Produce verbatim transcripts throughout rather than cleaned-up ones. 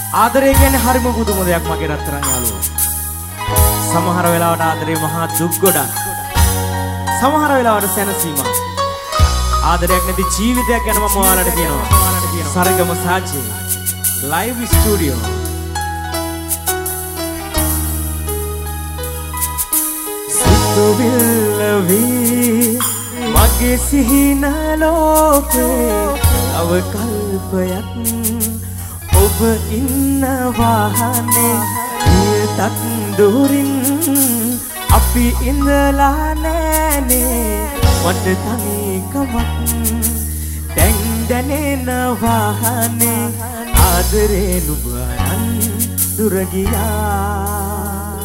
ආදරය කියන්නේ හරිම පුදුම දෙයක් මගේ රත්තරන් යාළුවෝ. සමහර වෙලාවට ආදරේ මහා දුක් ගොඩක්. සමහර වෙලාවට සැනසීමක්. ආදරයක් නැති ජීවිතයක් ගැන මම ඔයාලට කියනවා. සරගම සාජේ ලයිව් ස්ටුඩියෝ. සිතුවිල්ලවි මගේ සිහින ලෝකේ අව කල්පයක් ඔබ ඉන්න වාහනේ ඊටත් දුරින් අපි ඉඳලා නෑනේ මට තනිකමක් දැන් දැනෙන වාහනේ ආදරේ නුඹ අරන් දුර ගියා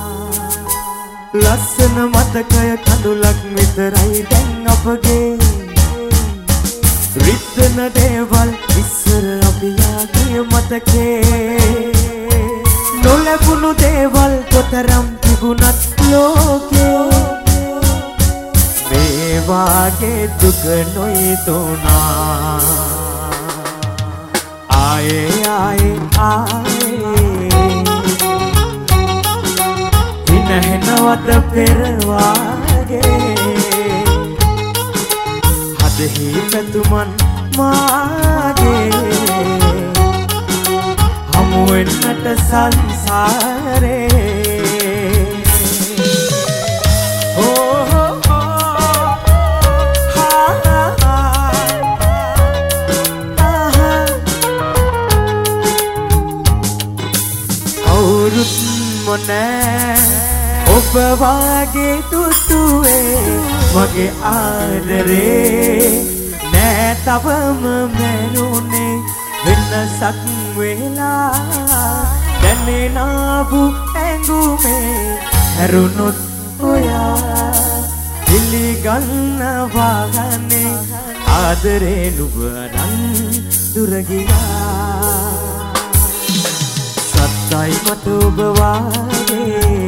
ලස්සන මතකය කඳුලක් විතරයි දැන් අපගේ රිද්දන දේවල් ඉස්සර අපි යාගේ මතකේ නොලැබුණු දේවල් කොතරම් තිබුණත් ලෝකේ මේ වාගේ දුක නොයිතුණා ආයේ ආයේ ආයේ හිනහෙනවද පෙර වාගේ හදෙහි පැතුමන් මාගේ හමු වෙන්නට සංසාරේ කවුරුත් මොනෑ ඔබ වාගේ තුතුවේ මගේ ආදරේ නෑ තවම මැරුණේ වෙනසක් වෙලා දැනෙනාවු ඇඟුමේ හැරුණොත් ඔයා පිළිගන්නවාගන්නේ ආදරේ නුඹ අරන් දුර ගියා සත්තයි මට ඔබ වාගේ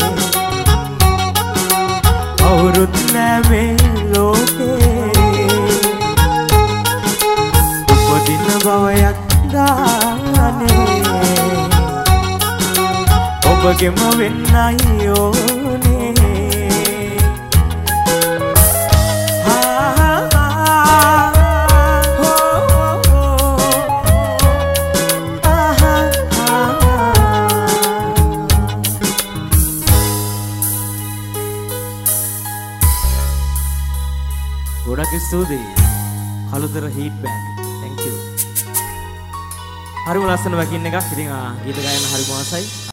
කවුරුත් නෑ මේ ලෝකේ උපදින භවයක් ගානේ ඔබගෙම වෙන්නයි ඕනේ ගොඩක් ස්තුතියි Kalutara heat band thank you හරිම ලස්සන වකින් එකක් ඉතින් ගීත ගායන හරිම ආසයි